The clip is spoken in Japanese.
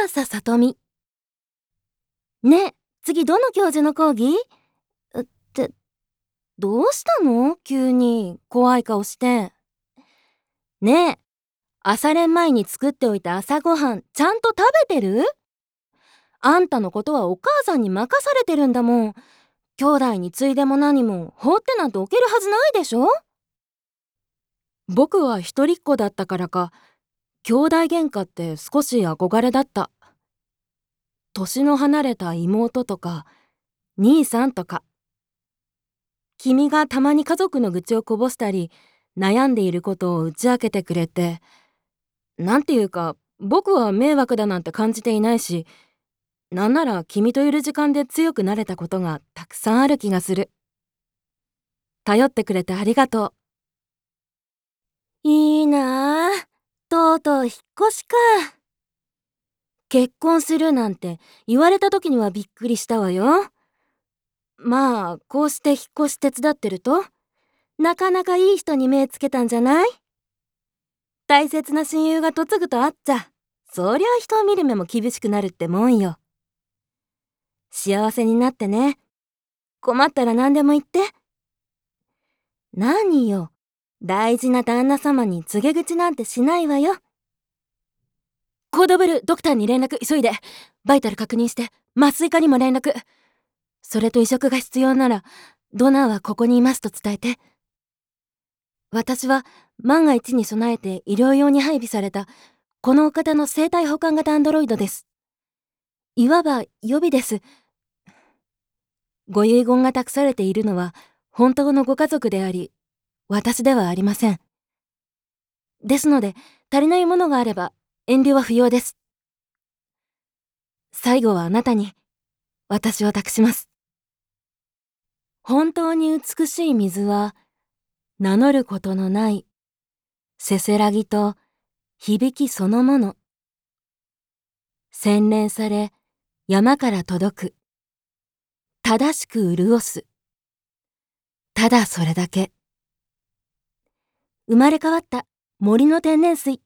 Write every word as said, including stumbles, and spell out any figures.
朝さとみ。ねえ、次どの教授の講義？って、どうしたの急に、怖い顔して。ねえ、朝練前に作っておいた朝ごはん、ちゃんと食べてる？あんたのことはお母さんに任されてるんだもん。兄弟についでも何も放ってなんておけるはずないでしょ？僕は一人っ子だったからか、兄弟喧嘩って少し憧れだった。年の離れた妹とか、兄さんとか。君がたまに家族の愚痴をこぼしたり、悩んでいることを打ち明けてくれて、なんていうか、僕は迷惑だなんて感じていないし、なんなら君といる時間で強くなれたことがたくさんある気がする。頼ってくれてありがとう。いいなあ。とうとう引っ越しか。結婚するなんて言われた時にはびっくりしたわよ。まあ、こうして引っ越し手伝ってると、なかなかいい人に目つけたんじゃない？大切な親友が嫁ぐとあっちゃ、そりゃ人を見る目も厳しくなるってもんよ。幸せになってね。困ったら何でも言って。何よ、大事な旦那様に告げ口なんてしないわよ。コードブルドクターに連絡急いで。バイタル確認して麻酔科にも連絡。それと移植が必要ならドナーはここにいますと伝えて。私は万が一に備えて医療用に配備されたこのお方の生体保管型アンドロイドです。いわば予備です。ご遺言が託されているのは本当のご家族であり、私ではありません。ですので足りないものがあれば遠慮は不要です。最後はあなたに私を託します。本当に美しい水は名乗ることのないせせらぎと響きそのもの。洗練され山から届く。正しく潤す。ただそれだけ。生まれ変わった森の天然水。